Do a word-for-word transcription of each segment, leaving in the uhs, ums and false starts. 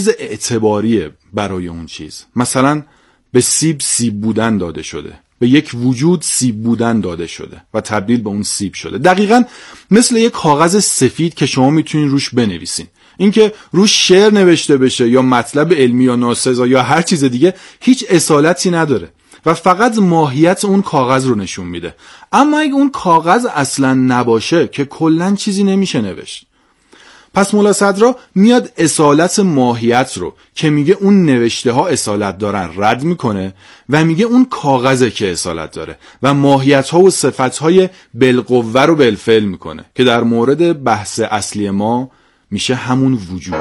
چیز اعتباریه برای اون چیز. مثلا به سیب سیب بودن داده شده، به یک وجود سیب بودن داده شده و تبدیل به اون سیب شده. دقیقاً مثل یک کاغذ سفید که شما میتونین روش بنویسین. اینکه روش شعر نوشته بشه یا مطلب علمی یا ناسزا یا هر چیز دیگه هیچ اصالتی نداره و فقط ماهیت اون کاغذ رو نشون میده. اما اگه اون کاغذ اصلا نباشه که کلاً چیزی نمیشه نوشت. پس مولا صدرا میاد اصالت ماهیت رو که میگه اون نوشته ها اصالت دارن رد میکنه و میگه اون کاغذه که اصالت داره و ماهیت ها و صفت های بالقوه رو بالفعل میکنه که در مورد بحث اصلی ما میشه همون وجود.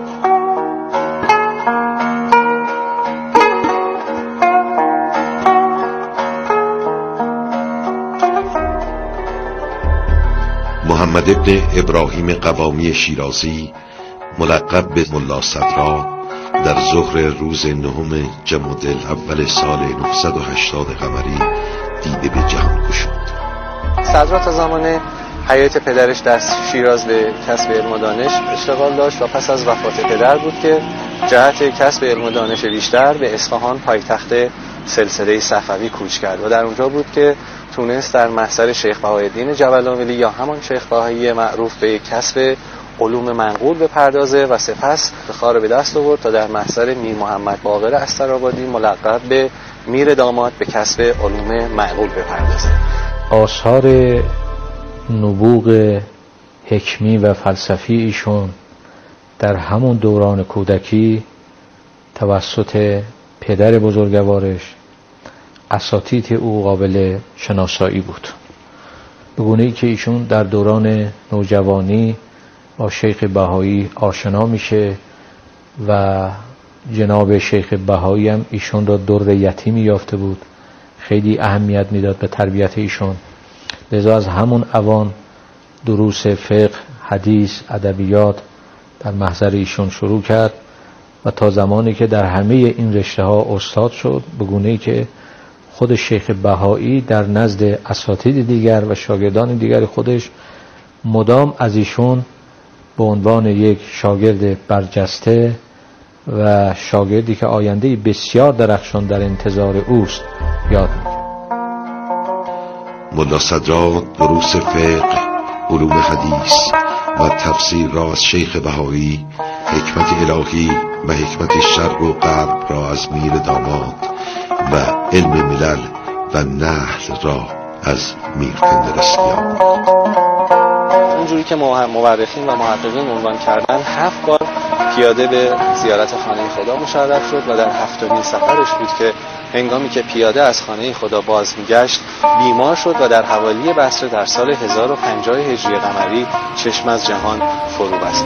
محمد ابن ابراهیم قوامی شیرازی ملقب به ملا صدرا در ظهر روز نهم جمادی الاول سال نهصد و هشتاد قمری دیده به جهان گشود. صدرا تا زمان حیات پدرش در شیراز به کسب علم و دانش اشتغال داشت و پس از وفات پدر بود که جهت کسب علم و دانش بیشتر به اصفهان پایتخت سلسله صفوی کوچ کرد و در اونجا بود که تونست در محضر شیخ بهاءالدین جبل‌آملی یا همان شیخ بهایی معروف به کسب علوم منقول بپردازه و سپس افتخار به دست آورد تا در محضر میر محمد باقر استرآبادی ملقب به میر داماد به کسب علوم منقول بپردازه. آثار نبوغ حکمی و فلسفی ایشون در همون دوران کودکی توسط پدر بزرگوارش اساتید او قابل شناسایی بود، به گونه‌ای که ایشون در دوران نوجوانی با شیخ بهایی آشنا میشه و جناب شیخ بهایی هم ایشون را در یتیمی یافته بود، خیلی اهمیت میداد به تربیت ایشون. لذا از همون اوان دروس فقه، حدیث، ادبیات در محضر ایشون شروع کرد و تا زمانی که در همه این رشته ها استاد شد، به گونه‌ای که خود شیخ بهایی در نزد اساتید دیگر و شاگردان دیگر خودش مدام از ایشون به عنوان یک شاگرد برجسته و شاگردی که آینده بسیار درخشان در انتظار اوست یاد می‌کرد. ملا صدرا دروس فقه، علوم حدیث و تفسیر را از شیخ بهایی، حکمت الهی و حکمت شرق و غرب را از میر داماد و علم ملل و نحل را از میر طندرستی آموخت. اونجوری که مورخین و محققین عنوان کردن هفت بار پیاده به زیارت خانه خدا مشرف شد و در هفتمین سفرش بود که هنگامی که پیاده از خانه خدا باز میگشت بیمار شد و در حوالی بصره در سال هزار و پنجاه هجری قمری چشم از جهان فرو بست.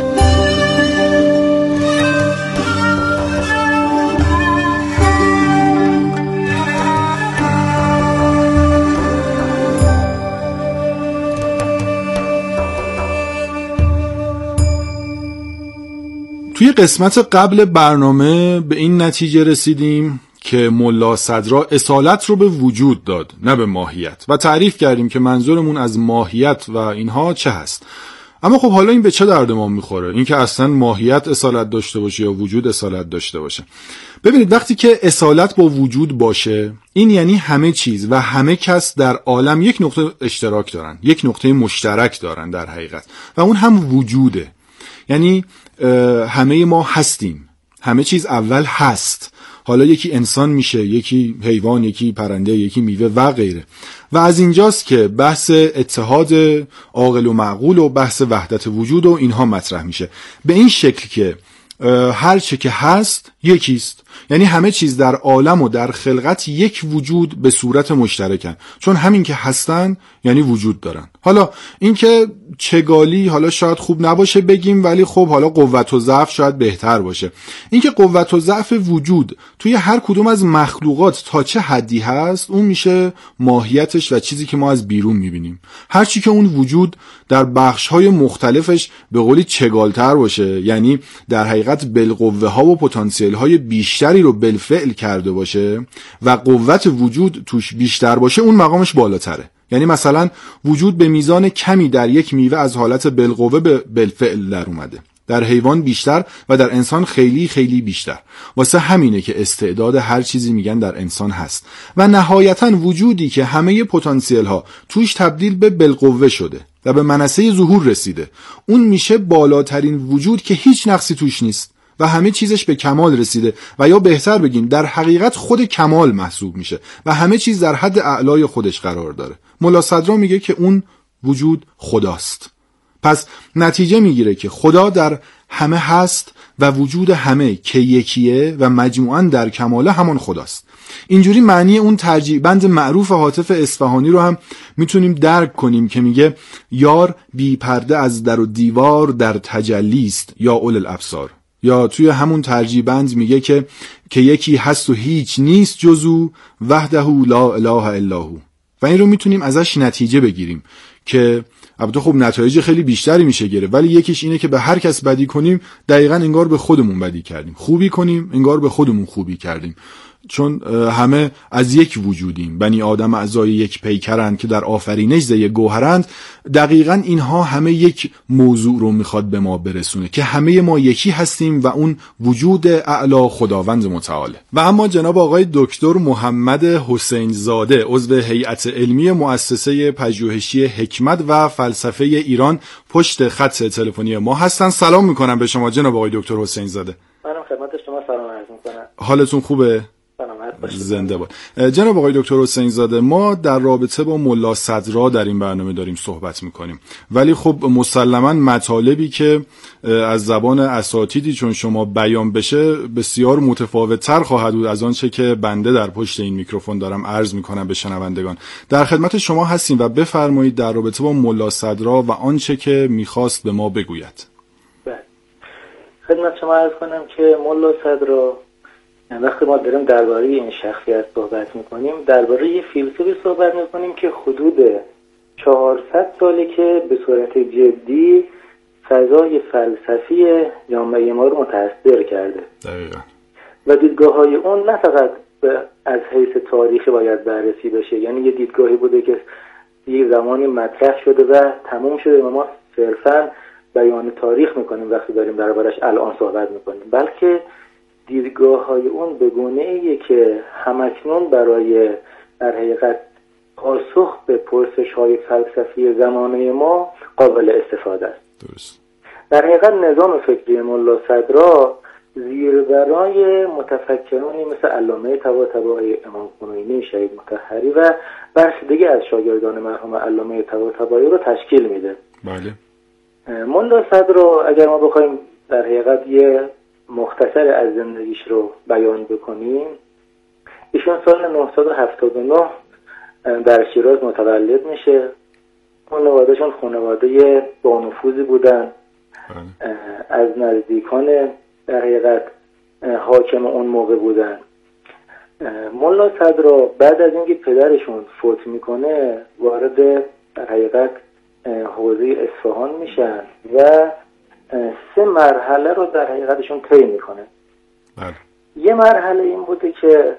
توی قسمت قبل برنامه به این نتیجه رسیدیم که ملا صدرا اصالت رو به وجود داد، نه به ماهیت، و تعریف کردیم که منظورمون از ماهیت و اینها چه هست. اما خب حالا این به چه درد ما میخوره؟ این که اصلا ماهیت اصالت داشته باشه یا وجود اصالت داشته باشه. ببینید وقتی که اصالت با وجود باشه، این یعنی همه چیز و همه کس در عالم یک نقطه اشتراک دارن، یک نقطه مشترک دارن در حقیقت، و اون هم وجوده. یعنی همه ما هستیم، همه چیز اول هست، حالا یکی انسان میشه، یکی حیوان، یکی پرنده، یکی میوه و غیره. و از اینجاست که بحث اتحاد عاقل و معقول و بحث وحدت وجود و اینها مطرح میشه، به این شکل که هر چه که هست یکیست. یعنی همه چیز در عالم و در خلقت یک وجود به صورت مشترکن، چون همین که هستن یعنی وجود دارن. حالا این که چگالی حالا شاید خوب نباشه بگیم، ولی خب حالا قوت و ضعف شاید بهتر باشه. این که قوت و ضعف وجود توی هر کدوم از مخلوقات تا چه حدی هست، اون میشه ماهیتش و چیزی که ما از بیرون میبینیم. هرچی که اون وجود در بخش‌های مختلفش به قولی چگالتر باشه، یعنی در حقیقت بالقوه ها و پتانسیل های بیشتری رو بالفعل کرده باشه و قوت وجود توش بیشتر باشه، اون مقامش بالاتره. یعنی مثلا وجود به میزان کمی در یک میوه از حالت بالقوه به بالفعل در اومده، در حیوان بیشتر و در انسان خیلی خیلی بیشتر. واسه همینه که استعداد هر چیزی میگن در انسان هست و نهایتاً وجودی که همه پتانسیل ها توش تبدیل به بالقوه شده و به منصه ظهور رسیده، اون میشه بالاترین وجود که هیچ نقصی توش نیست و همه چیزش به کمال رسیده و یا بهتر بگیم در حقیقت خود کمال محسوب میشه و همه چیز در حد اعلای خودش قرار داره. ملا صدرا میگه که اون وجود خداست. پس نتیجه میگیره که خدا در همه هست و وجود همه که یکیه و مجموعاً در کماله همان خداست. اینجوری معنی اون ترجیع بند معروف حاتف اصفهانی رو هم میتونیم درک کنیم که میگه یار بی پرده از در و دیوار در تجلیست یا اول الابصار. یا توی همون ترجیع بند میگه که که یکی هست و هیچ نیست جزو وحده لا اله الا هو. و این رو میتونیم ازش نتیجه بگیریم که البته خب نتایج خیلی بیشتری میشه گرفت، ولی یکیش اینه که به هر کس بدی کنیم دقیقاً انگار به خودمون بدی کردیم، خوبی کنیم انگار به خودمون خوبی کردیم، چون همه از یک وجودیم، بنی آدم اعضای یک پیکرند که در آفرینش ز یک گوهرند. دقیقاً اینها همه یک موضوع رو میخواد به ما برسونه که همه ما یکی هستیم و اون وجود اعلی خداوند متعاله. و اما جناب آقای دکتر محمد حسین زاده عضو هیئت علمی مؤسسه پژوهشی حکمت و فلسفه ایران پشت خط تلفنی ما هستن. سلام میکنم به شما جناب آقای دکتر حسین زاده. منم خدمت شما سلام عرض میکنم. حالتون خوبه؟ زنده باد. جناب آقای دکتر حسین زاده، ما در رابطه با ملا صدرا در این برنامه داریم صحبت میکنیم، ولی خب مسلماً مطالبی که از زبان اساتیدی چون شما بیان بشه بسیار متفاوت‌تر خواهد بود از آنچه که بنده در پشت این میکروفون دارم عرض میکنم به شنوندگان. در خدمت شما هستیم و بفرمایید در رابطه با ملا صدرا و آنچه که میخواست به ما بگوید. بله. خدمت شما عرض کنم که ملا صدرا وقتی ما داریم درباره این شخصیت صحبت میکنیم درباره یه فیلسوفی صحبت میکنیم که حدود چهارصد ساله که به صورت جدی فضای فلسفی جامعه ما رو متأثر کرده. دقیقا. و دیدگاه های اون نه فقط از حیث تاریخی باید بررسی بشه، یعنی یه دیدگاهی بوده که یه زمانی مطرح شده و تموم شده و ما صرفاً بیان تاریخ میکنیم وقتی داریم دربارش الان صحبت میکنیم، بلکه دیدگاه های اون به گونه ایه که همکنون برای در حقیقت پاسخ به پرسش های فلسفی زمانه ما قابل استفاده است. درست. در حقیقت نظام فکری ملا صدرا زیربنای متفکرانی مثل علامه طباطبایی، امام خمینی، شهید مطهری و برخی دیگه از شاگردان مرحوم علامه طباطبایی رو تشکیل میده. بله. ملا صدرا اگر ما بخوایم در حقیقت یه مختصر از زندگیش رو بیان بکنیم، ایشون سال نهصد و هفتاد و نه در شیراز متولد میشه. خانوادهشون خانواده با نفوذی بودن. از نزدیکان در حقیقت حاکم اون موقع بودن. ملا صدرا بعد از اینکه پدرشون فوت میکنه وارد در حقیقت حوزه اصفهان میشن و سه مرحله رو در حقیقتشون طی میکنه. بله. یه مرحله این بوده که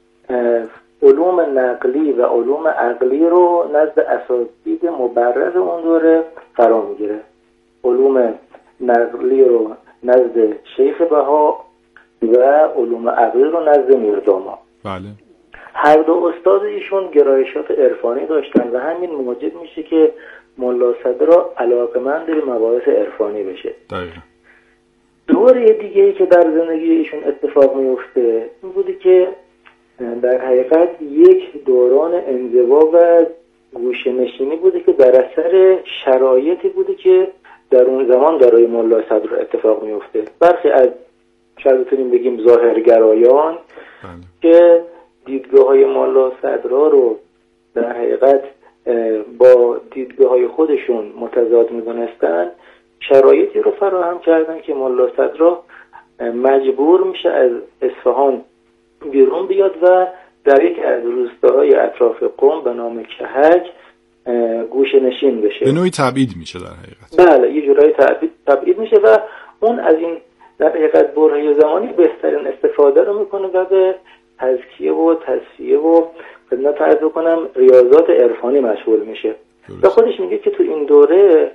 علوم نقلی و علوم عقلی رو نزد اساتید مبرز اون دوره فرا میگیره. علوم نقلی رو نزد شیخ بها و علوم عقلی رو نزد میرداماد. بله. هر دو استاد ایشون گرایشات عرفانی داشتن و همین موجب میشه که ملا صدرا علاقه‌مند به مباحث عرفانی بشه. دقیقاً. دوره دیگه ای که در زندگی ایشون اتفاق میفته این بوده که در حقیقت یک دوران انزوا و گوشه‌نشینی بوده که در اثر شرایطی بوده که در اون زمان برای ملا صدرا اتفاق میفته. برخی از شاید بتونیم بگیم ظاهرگرایان که دیدگاه های ملا صدرا رو در حقیقت با دیدگاه های خودشون متضاد می‌دونستن، شرایطی رو فراهم کردن که ملا صدرا مجبور میشه از اصفهان بیرون بیاد و در یک از روستاهای اطراف قم به نام کهک گوشه نشین بشه. به نوعی تبعید میشه در حقیقت. بله، یه جورایی تبعید, تبعید میشه و اون از این در حقیقت برهه زمانی بهترین استفاده رو میکنه و به تزکیه و تصفیه و خدمت عرض بکنم ریاضات عرفانی مشغول میشه. و خودش میگه که تو این دوره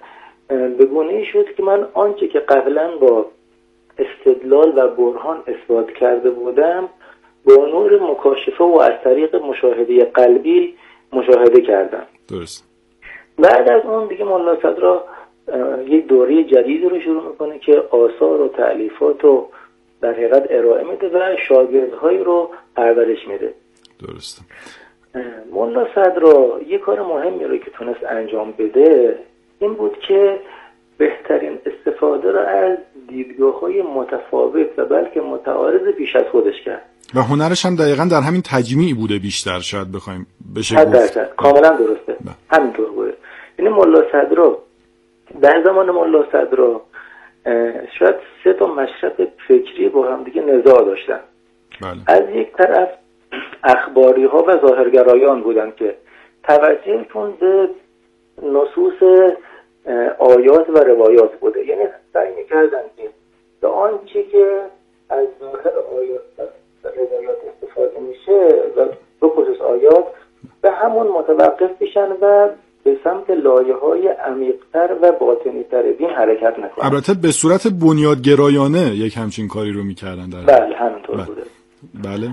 به گونه‌ای شد که من آنچه که قبلا با استدلال و برهان اثبات کرده بودم با نور مکاشفه و از طریق مشاهده قلبی مشاهده کردم. درست. بعد از اون دیگه مولا صدرا یک دوره جدید رو شروع میکنه که آثار و تألیفات رو در حقیقت ارائه میده و شاگردهایی رو پرورش میده. درست. مولا صدرا یک کار مهمی رو که تونست انجام بده این بود که بهترین استفاده رو از دیدگاه‌های متفاوت و بلکه متعارض بیش از خودش کرد و هنرش هم دقیقاً در همین تجمیع بوده بیشتر شاید بخوایم بشه گفت. کاملا درسته. همینطور بوده. یعنی مولا صدرا در زمان مولا صدرا شاید سه تا مشرب فکری با هم دیگه نزاع داشتن. بله. از یک طرف اخباری ها و ظاهرگرایان بودن که توجهشون به نصوص آیات و روایات بوده، یعنی سعی می‌کردن که به آنچه که از ظاهر آیات و روایات استفاده میشه و به خصوص آیات به همون متوقف بشن و به سمت لایه‌های عمیق‌تر و باطنی‌تر دین حرکت نکنن. البته به صورت بنیادگرایانه یک همچین کاری رو می‌کردن در بله همینطور بله. بوده. بله.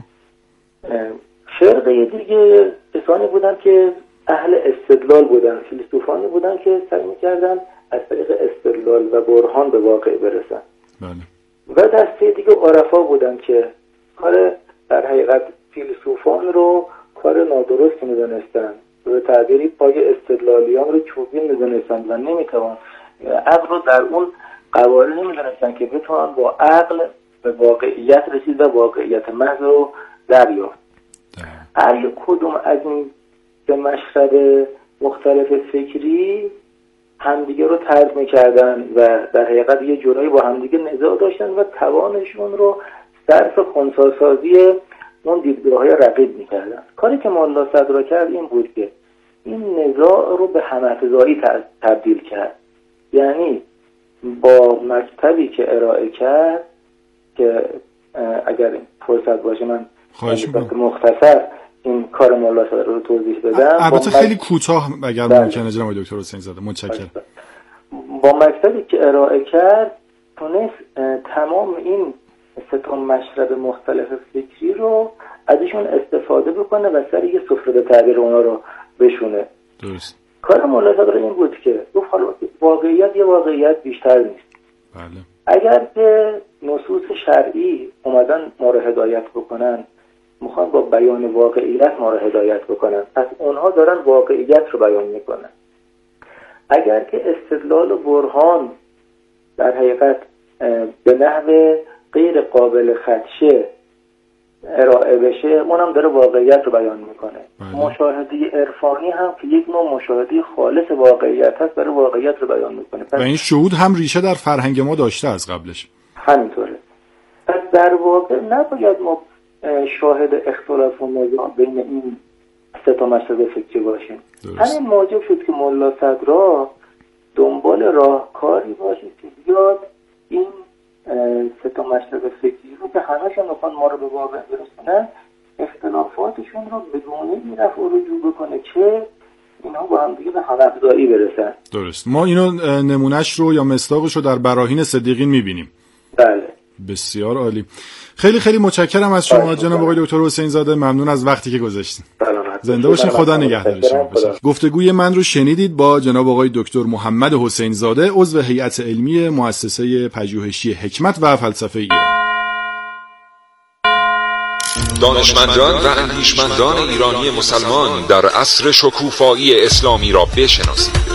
فرقه دیگه کسانی بودن که اهل استدلال بودن، فیلسوفانی بودن که سعی می‌کردن از طریق استدلال و برهان به واقع برسن. بله. و دسته دیگه عرفا بودن که کار در حقیقت فیلسوفان رو کار نادرست می‌دونستن و تعبیری پای استدلالیان رو چوبین می‌دونستن و نمی‌توان عقل رو در اون قواره نمی‌دونستن که بتوان با عقل به واقعیت رسید و واقعیت محض رو دریافت. هر یک کدوم از این به مشرب مختلف فکری همدیگه رو طرد می‌کردن و در حقیقت یه جورایی با همدیگه نزاع داشتن و توانشون رو صرف خنثی‌سازی اون دیدگاه‌های رقیب می‌کردن. کاری که مولا صدرا کرد این بود که این نزاع رو به هم‌افزایی تبدیل کرد. یعنی با مکتبی که ارائه کرد که اگر فرصت باشه من مختصر این کار مولا صدرا رو توضیح بدم. البته خیلی کوتاه اگر بله. ممکنه جناب دکتر حسین زاده. متشکرم. با مکتبی که ارائه کرد تونست تمام این سه تا مشرب مختلف فکری رو ازشون استفاده بکنه و سر یه سفره تعبیر اونا رو بشونه. درست. کار مولا صدرا این بود که گفت حالا واقعیت یه واقعیت بیشتر نیست. بله. اگر که نصوص شرعی اومدن ما رو هدایت بکنن، میخوان با بیان واقعیت ما رو هدایت بکنن، پس اونها دارن واقعیت رو بیان میکنن. اگر که استدلال و برهان در حقیقت به نحو غیر قابل خدشه ارائه بشه، اونم داره واقعیت رو بیان میکنه. بله. مشاهده عرفانی هم که یک نوع مشاهده خالص واقعیت هست داره واقعیت رو بیان میکنه. و این شهود هم ریشه در فرهنگ ما داشته از قبلش. همینطوره. پس در واقع نباید ما شاهد اختلاف و نزاع بین این سه تا مشرب فکری باشیم. همین موجب شد که مولا صدرا دنبال راهکاری باشه که بیاد این سه تا مشرب فکری رو که همه‌شون میخوان ما رو به واقع برسونن، اختلافاتشون رو بدون این رفع و رجوع بکنه که اینها با هم دیگه به هم‌افزایی برسن. درست. ما اینو نمونهش رو یا مصداقش رو در براهین صدیقین میبینیم. بله. بسیار عالی. خیلی خیلی متشکرم از شما جناب آقای دکتر حسین زاده. ممنون از وقتی که گذاشتین. زنده باشین. خدا نگهدار شما. گفتگوی من رو شنیدید با جناب آقای دکتر محمد حسین زاده، عضو هیئت علمی مؤسسه پژوهشی حکمت و فلسفه ایران. دانشمندان و اندیشمندان ایرانی مسلمان در عصر شکوفایی اسلامی را بشناسید.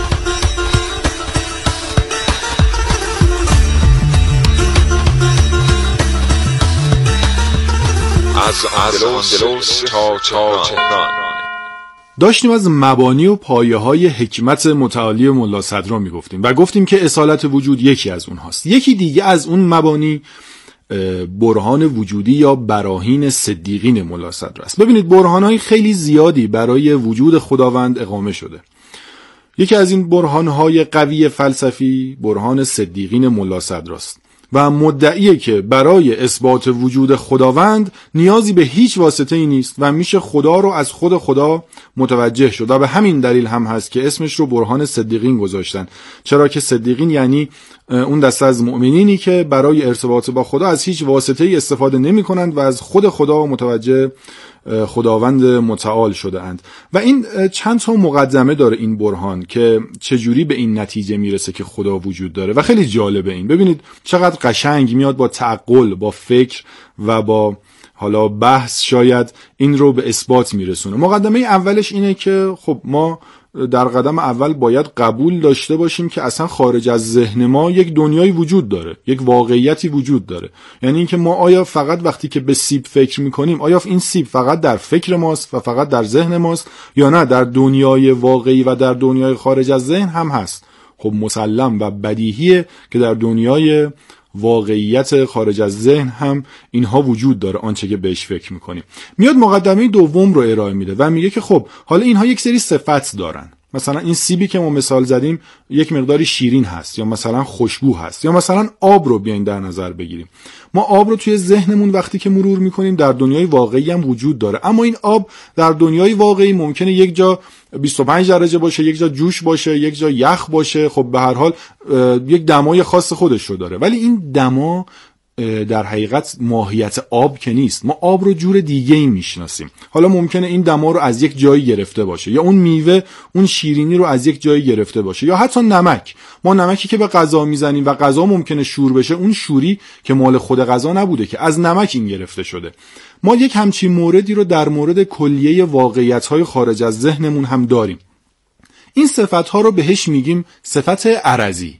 از اندلس تا تهران داشتیم از مبانی و پایه های حکمت متعالی مولا صدرا می گفتیم و گفتیم که اصالت وجود یکی از اونهاست. یکی دیگه از اون مبانی برهان وجودی یا براهین صدیقین مولا صدرا است. ببینید برهان‌های خیلی زیادی برای وجود خداوند اقامه شده. یکی از این برهان‌های قوی فلسفی برهان صدیقین مولا صدرا است و مدعیه که برای اثبات وجود خداوند نیازی به هیچ واسطه‌ای نیست و میشه خدا رو از خود خدا متوجه شد و به همین دلیل هم هست که اسمش رو برهان صدیقین گذاشتن، چرا که صدیقین یعنی اون دسته از مؤمنینی که برای ارتباط با خدا از هیچ واسطه‌ای استفاده نمی‌کنند و از خود خدا متوجه خداوند متعال شده اند. و این چند تا مقدمه داره این برهان که چجوری به این نتیجه میرسه که خدا وجود داره و خیلی جالبه این. ببینید چقدر قشنگ میاد با تعقل، با فکر و با حالا بحث شاید این رو به اثبات میرسونه. مقدمه اولش اینه که خب ما در قدم اول باید قبول داشته باشیم که اصلا خارج از ذهن ما یک دنیایی وجود داره، یک واقعیتی وجود داره. یعنی اینکه ما آیا فقط وقتی که به سیب فکر میکنیم آیا این سیب فقط در فکر ماست و فقط در ذهن ماست یا نه در دنیای واقعی و در دنیای خارج از ذهن هم هست؟ خب مسلم و بدیهیه که در دنیای واقعیت خارج از ذهن هم اینها وجود داره، آنچه که بهش فکر میکنیم. میاد مقدمه دوم رو ارائه میده و میگه که خب حالا اینها یک سری صفت دارن، مثلا این سیبی که ما مثال زدیم یک مقداری شیرین هست یا مثلا خوشبو هست، یا مثلا آب رو بیاین در نظر بگیریم. ما آب رو توی ذهنمون وقتی که مرور میکنیم در دنیای واقعی هم وجود داره، اما این آب در دنیای واقعی ممکنه یک جا بیست و پنج درجه باشه، یک جا جوش باشه، یک جا یخ باشه، خب به هر حال یک دمای خاص خودش رو داره. ولی این دما در حقیقت ماهیت آب که نیست. ما آب رو جور دیگه ای میشناسیم. حالا ممکنه این دما رو از یک جایی گرفته باشه، یا اون میوه اون شیرینی رو از یک جایی گرفته باشه، یا حتی نمک. ما نمکی که به غذا میزنیم و غذا ممکنه شور بشه، اون شوری که مال خود غذا نبوده که از نمک این گرفته شده. ما یک همچین موردی رو در مورد کلیه واقعیت‌های خارج از ذهنمون هم داریم. این صفت‌ها رو بهش میگیم صفت عرضی.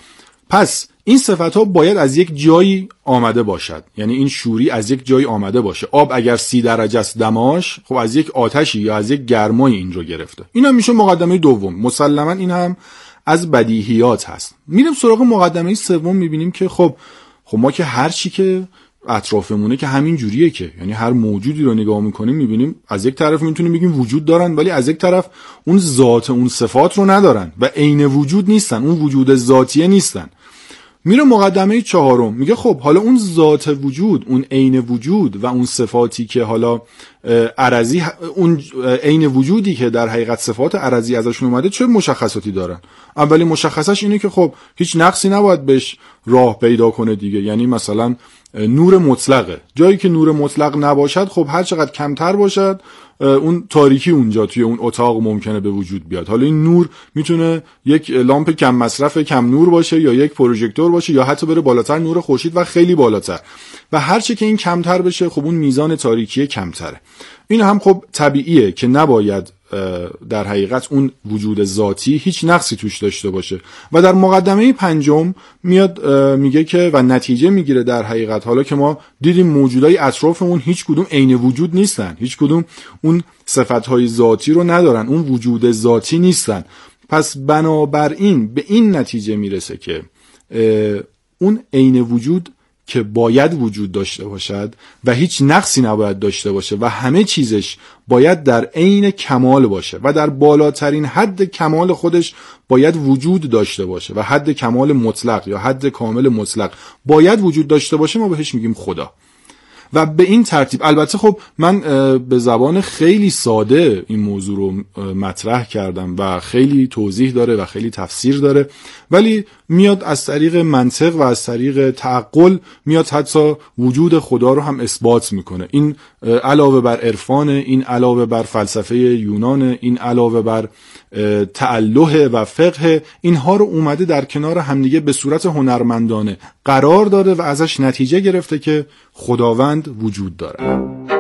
پس این صفت‌ها باید از یک جایی آمده باشد، یعنی این شوری از یک جایی آمده باشه. آب اگر سی درجه است دماش، خب از یک آتشی یا از یک گرمایی این رو گرفته. این هم میشه مقدمه دوم. مسلماً این هم از بدیهیات هست. میریم سراغ مقدمه سوم، میبینیم که خب خب ما که هر چی که اطرافمونه که همین جوریه، که یعنی هر موجودی رو نگاه میکنیم میبینیم از یک طرف میتونیم بگیم وجود دارن، ولی از یک طرف اون ذات اون صفات رو ندارن و عین وجود نیستن، اون وجود ذاتیه نیستن. میره مقدمه چهارم، میگه خب حالا اون ذات وجود، اون عین وجود و اون صفاتی که حالا عرضی، اون عین وجودی که در حقیقت صفات عرضی ازشون اومده چه مشخصاتی دارن؟ اولی مشخصش اینه که خب هیچ نقصی نباید بهش راه پیدا کنه دیگه. یعنی مثلا نور مطلقه، جایی که نور مطلق نباشد خب هر چقدر کمتر باشد اون تاریکی اونجا توی اون اتاق ممکنه به وجود بیاد. حالا این نور میتونه یک لامپ کم مصرف کم نور باشه، یا یک پروژکتور باشه، یا حتی بره بالاتر، نور خورشید و خیلی بالاتر، و هر چه که این کمتر بشه خب اون میزان تاریکی کمتره. این هم خب طبیعیه که نباید در حقیقت اون وجود ذاتی هیچ نقصی توش داشته باشه. و در مقدمه پنجم میاد میگه که و نتیجه میگیره در حقیقت حالا که ما دیدیم موجودای اطرافمون هیچ کدوم عین وجود نیستن، هیچ کدوم اون صفتهای ذاتی رو ندارن، اون وجود ذاتی نیستن. پس بنابراین به این نتیجه میرسه که اون عین وجود که باید وجود داشته باشد و هیچ نقصی نباید داشته باشه و همه چیزش باید در عین کمال باشه و در بالاترین حد کمال خودش باید وجود داشته باشه و حد کمال مطلق یا حد کامل مطلق باید وجود داشته باشه، ما بهش میگیم خدا. و به این ترتیب، البته خب من به زبان خیلی ساده این موضوع رو مطرح کردم و خیلی توضیح داره و خیلی تفسیر داره، ولی میاد از طریق منطق و از طریق تعقل میاد حتی وجود خدا رو هم اثبات میکنه. این علاوه بر عرفان، این علاوه بر فلسفه یونان، این علاوه بر تأله و فقه، اینها رو اومده در کنار همدیگه به صورت هنرمندانه قرار داده و ازش نتیجه گرفته که خداوند وجود داره.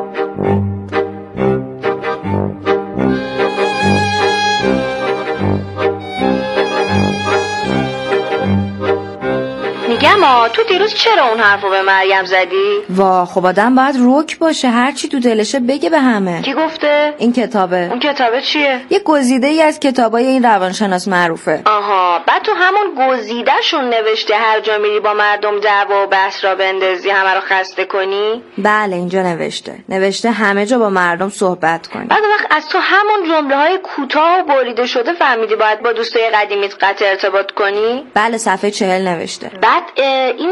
میگم تو دیروز چرا اون حرفو به مریم زدی؟ وا خب آدم باید روک باشه، هر چی تو دلشه بگه به همه. کی گفته؟ این کتابه. اون کتابه چیه؟ یه گزیده ای از کتابای این روانشناس معروفه. آها، بعد تو همون گزیده شون نوشته هر جا میری با مردم دعوا و بحث را بندازی، همه رو خسته کنی؟ بله اینجا نوشته نوشته همه جا با مردم صحبت کنی. بعد وقت از تو همون جمله های کوتاه و بریده شده فهمیدی باید با دوستای قدیمیت قطع ارتباط کنی؟ بله صفحه چهل نوشته. بعد این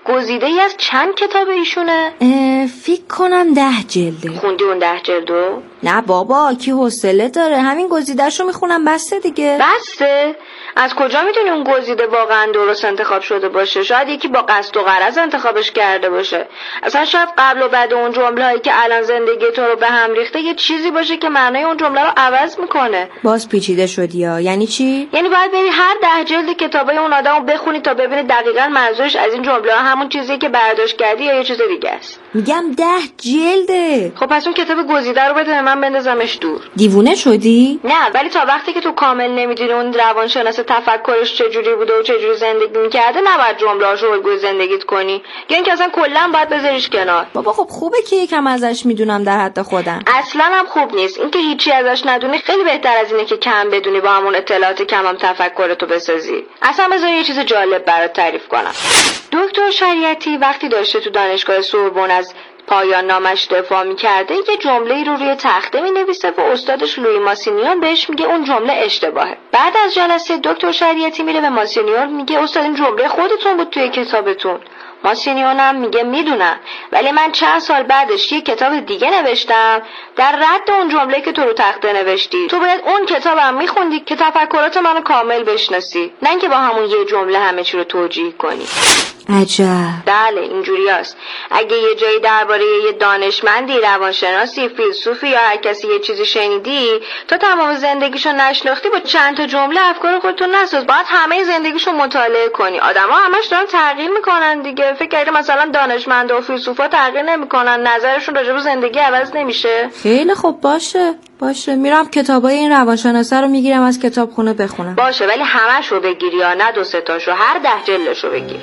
گزیده ای از چند کتاب ایشونه؟ فکر کنم ده جلده. خوندی اون ده جلدو؟ نه بابا، کی حوصله داره؟ همین گزیده‌شو میخونم بسته دیگه. بسته؟ از کجا میدونی اون گزیده واقعا درست انتخاب شده باشه؟ شاید یکی با قصد و غرض انتخابش کرده باشه. اصلا شاید قبل و بعد اون جمله‌ای که الان زندگی تو رو به هم ریخته یه چیزی باشه که معنای اون جمله رو عوض میکنه. باز پیچیده شدی ها. یعنی چی؟ یعنی باید بری هر ده جلد کتابای اون آدمو بخونی تا ببینی دقیقاً منظورش از این جمله ها همون چیزیه که برداشت کردی یا یه چیز دیگه است. میگم ده جلده. خب پس اون کتاب گزیده رو بده من بندازمش دور. دیوونه شدی؟ نه، ولی تا وقتی که تو کامل نمیدونی اون روانشناس تفکرش چجوری بوده و چجوری زندگی میکرده نباید جمله‌اشو الگوی زندگیت کنی، یا اینکه اصلا کلا باید بذاریش کنار. بابا خب خوبه که یکم ازش میدونم در حد خودم. اصلا هم خوب نیست. اینکه هیچی ازش ندونی خیلی بهتر از اینه که کم بدونی با همون اطلاعات کم هم تفکرتو بسازی. اصلا بذار یه چیز جالب برات تعریف کنم. دکتر شریعتی وقتی داشته تو دانشگاه سوربن از پایان نامش دفاع می‌کرده یه جمله‌ای رو روی تخته می‌نویسه و استادش لویی ماسینیون بهش میگه اون جمله اشتباهه. بعد از جلسه دکتر شریعتی میره به ماسینیون میگه استاد این جمله خودتون بود توی کتابتون. ماسینیون هم میگه میدونم، ولی من چند سال بعدش یه کتاب دیگه نوشتم در رد اون جمله که تو رو تخته نوشتی. تو باید اون کتابم میخوندی که تفکرات منو کامل بشناسی، نه اینکه با همون یه جمله همه چی رو توجیه کنی. عجب. بله اینجوری است. اگه یه جایی درباره یه دانشمندی، روانشناسی، فیلسوفی یا هر کسی یه چیزی شنیدی، تو تمام زندگیشو نشناختی، با چند تا جمله افکار خودتو نساز. باید همه زندگیشو مطالعه کنی. آدما همش دارن تغییر میکنن دیگه. فکر کردی مثلا دانشمندا و فیلسوفا تغییر نمیکنن، نظرشون راجع به زندگی عوض نمیشه؟ خیلی خوب، باشه باشه میرم کتابای این روانشناسا رو میگیرم از کتابخونه بخونم. باشه ولی همه‌شو بگیری یا نه دو سه تاشو، هر ده جلدشو بگیر.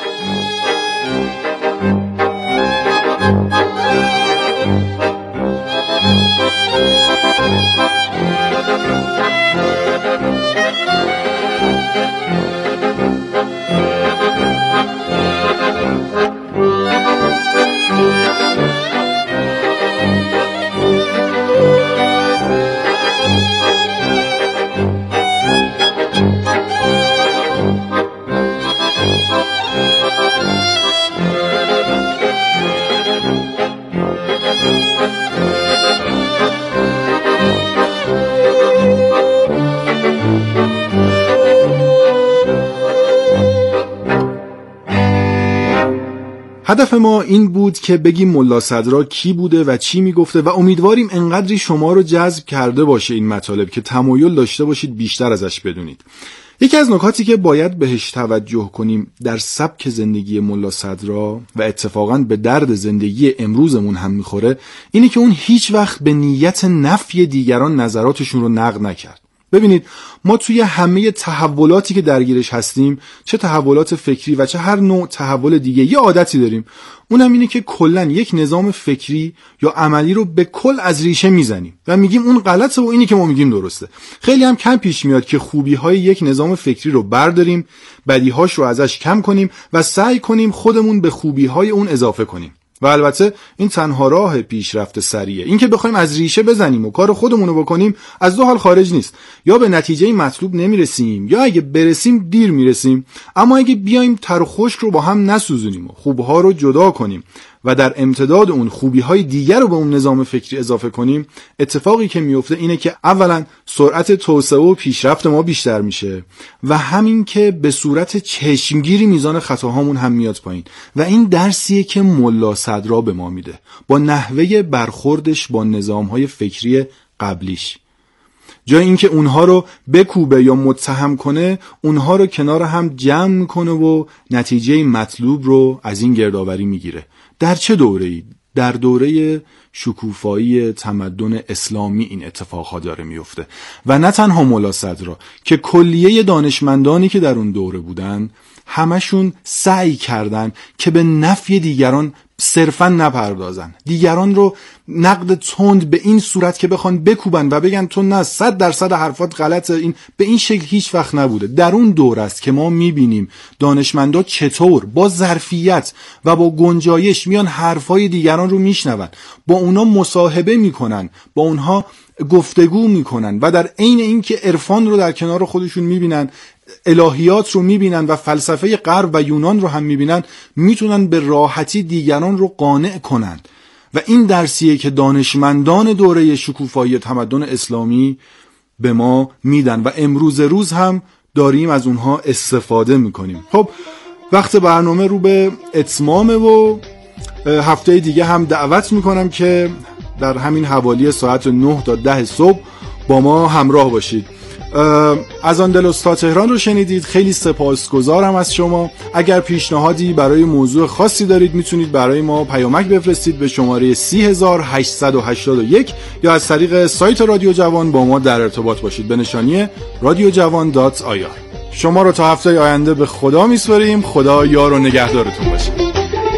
هدف ما این بود که بگیم ملا صدرا کی بوده و چی میگفته و امیدواریم انقدری شما رو جذب کرده باشه این مطالب که تمایل داشته باشید بیشتر ازش بدونید. یکی از نکاتی که باید بهش توجه کنیم در سبک زندگی ملا صدرا و اتفاقاً به درد زندگی امروزمون هم میخوره اینه که اون هیچ وقت به نیت نفی دیگران نظراتشون رو نقد نکرد. ببینید ما توی همه تحولاتی که درگیرش هستیم، چه تحولات فکری و چه هر نوع تحول دیگه، یه عادتی داریم، اونم اینه که کلن یک نظام فکری یا عملی رو به کل از ریشه میزنیم و میگیم اون غلطه و اینی که ما میگیم درسته. خیلی هم کم پیش میاد که خوبی‌های یک نظام فکری رو برداریم، بدیهاش رو ازش کم کنیم و سعی کنیم خودمون به خوبی‌های اون اضافه کنیم. و البته این تنها راه پیشرفت سریعه. این که بخوایم از ریشه بزنیم و کار خودمون رو بکنیم از دو حال خارج نیست. یا به نتیجه مطلوب نمیرسیم یا اگه برسیم دیر میرسیم. اما اگه بیایم تر و خشک رو با هم نسوزونیم و خوبها رو جدا کنیم و در امتداد اون خوبی‌های دیگر رو به اون نظام فکری اضافه کنیم، اتفاقی که میفته اینه که اولا سرعت توسعه و پیشرفت ما بیشتر میشه و همین که به صورت چشمگیری میزان خطاهامون هم میاد پایین. و این درسیه که ملا صدرا به ما میده با نحوه برخوردش با نظام‌های فکری قبلیش. جای اینکه اونها رو بکوبه یا متهم کنه، اونها رو کنار هم جمع میکنه و نتیجه مطلوب رو از این گردآوری میگیره. در چه دوره‌ای؟ در دوره شکوفایی تمدن اسلامی این اتفاقها داره میفته و نه تنها ملا صدرا که کلیه دانشمندانی که در اون دوره بودن همشون سعی کردن که به نفی دیگران صرفا نپردازن، دیگران رو نقد تند به این صورت که بخوان بکوبن و بگن تو نه صد درصد حرفات غلطه، این به این شکل هیچ وقت نبوده. در اون دور است که ما میبینیم دانشمندا چطور با ظرفیت و با گنجایش میان حرفای دیگران رو میشنون، با اونا مصاحبه میکنن، با اونها گفتگو میکنن و در عین اینکه عرفان رو در کنار خودشون میبینن، الهیات رو میبینن و فلسفه غرب و یونان رو هم میبینن، میتونن به راحتی دیگران رو قانع کنن و این درسیه که دانشمندان دوره شکوفایی تمدن اسلامی به ما میدن و امروز روز هم داریم از اونها استفاده میکنیم. خب وقت برنامه رو به اتمامه و هفته دیگه هم دعوت میکنم که در همین حوالی ساعت نه تا ده صبح با ما همراه باشید. از اندلس تا تهران رو شنیدید. خیلی سپاسگزارم از شما. اگر پیشنهادی برای موضوع خاصی دارید میتونید برای ما پیامک بفرستید به شماره سی هزار و هشتصد و هشتاد و یک یا از طریق سایت رادیو جوان با ما در ارتباط باشید به نشانی رادیو جوان دات آی آر. شما رو تا هفته آینده به خدا میسپاریم. خدا یار و نگهدارتون باشه.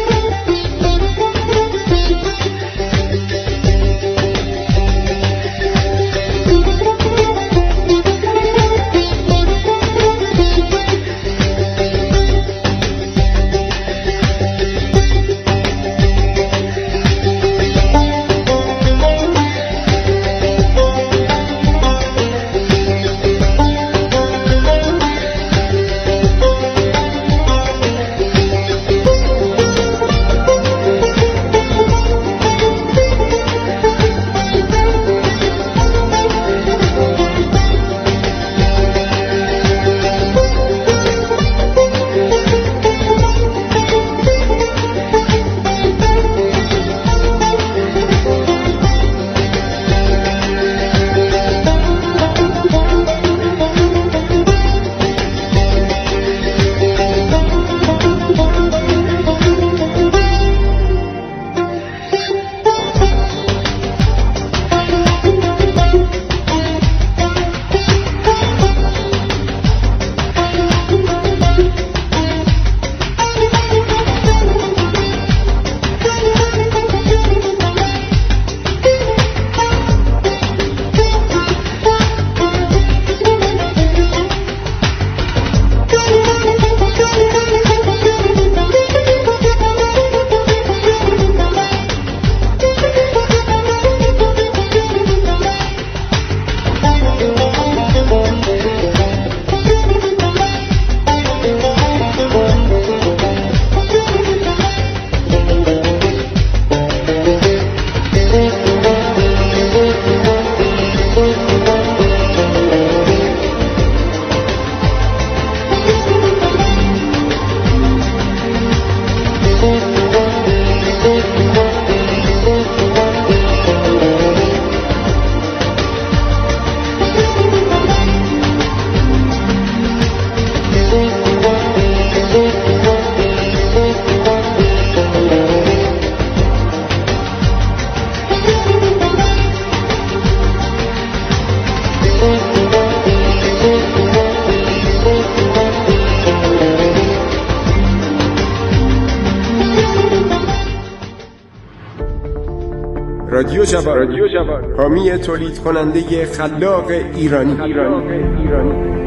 رادیو جوان، رادیو جوان، حامی تولید کننده خلاق ایرانی. ایرانی. ایرانی.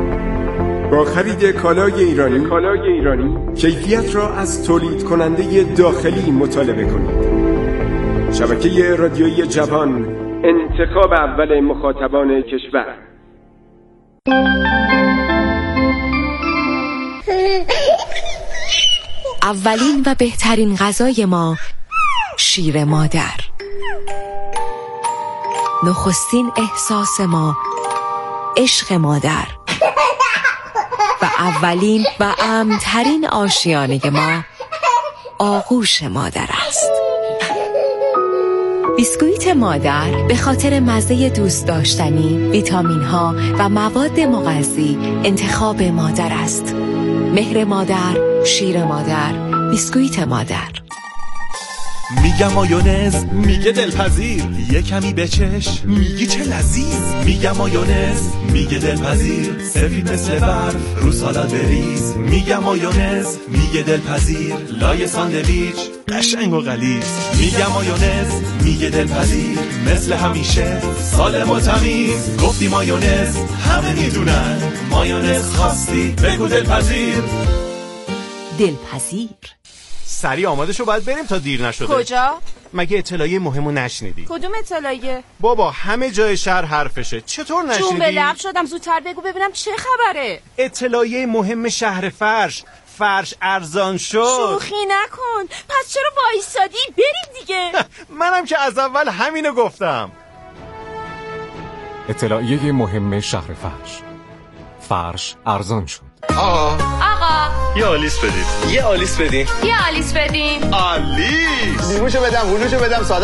با خرید کالای ایرانی، کالای ایرانی، کیفیت را از تولید کننده داخلی مطالبه کنید. شبکه رادیویی جوان، انتخاب اول مخاطبان کشور. اولین و بهترین غذای ما شیر مادر. نخستین احساس ما عشق مادر و اولین و امن‌ترین آشیانه ما آغوش مادر است. بیسکویت مادر به خاطر مزه دوست داشتنی، ویتامین ها و مواد مغذی انتخاب مادر است. مهر مادر، شیر مادر، بیسکویت مادر. میگم مایونز، میگه دلپذیر، یه کمی بچش، میگی چه لذیذ. میگم مایونز، میگه دلپذیر، سفید مثل برف رو سالاد بریز. میگم مایونز، میگه دلپذیر، لای ساندویچ قشنگ و غلیظ. میگم مایونز، میگه دلپذیر، مثل همیشه سالم و تمیز. گفتی مایونز، همه میدونن، مایونز خواستی بگو دلپذیر. دلپذیر. سریع آماده شو، باید بریم تا دیر نشده. کجا؟ مگه اطلاعیه مهمو نشنیدی؟ کدوم اطلاعیه؟ بابا همه جای شهر حرفشه. چطور نشنیدی؟ چون به لب شدم، زودتر بگو ببینم چه خبره. اطلاعیه مهم شهر فرش. فرش ارزان شد. شوخی نکن. پس چرا وایسادی؟ بریم دیگه. منم که از اول همینو گفتم. اطلاعیه مهم شهر فرش. فرش ارزان شد. آقا آقا یه آلیس بدید. یه آلیس بدین. یه آلیس بدین. آلیس. لیموشو بدم، هلوشو بدم، ساده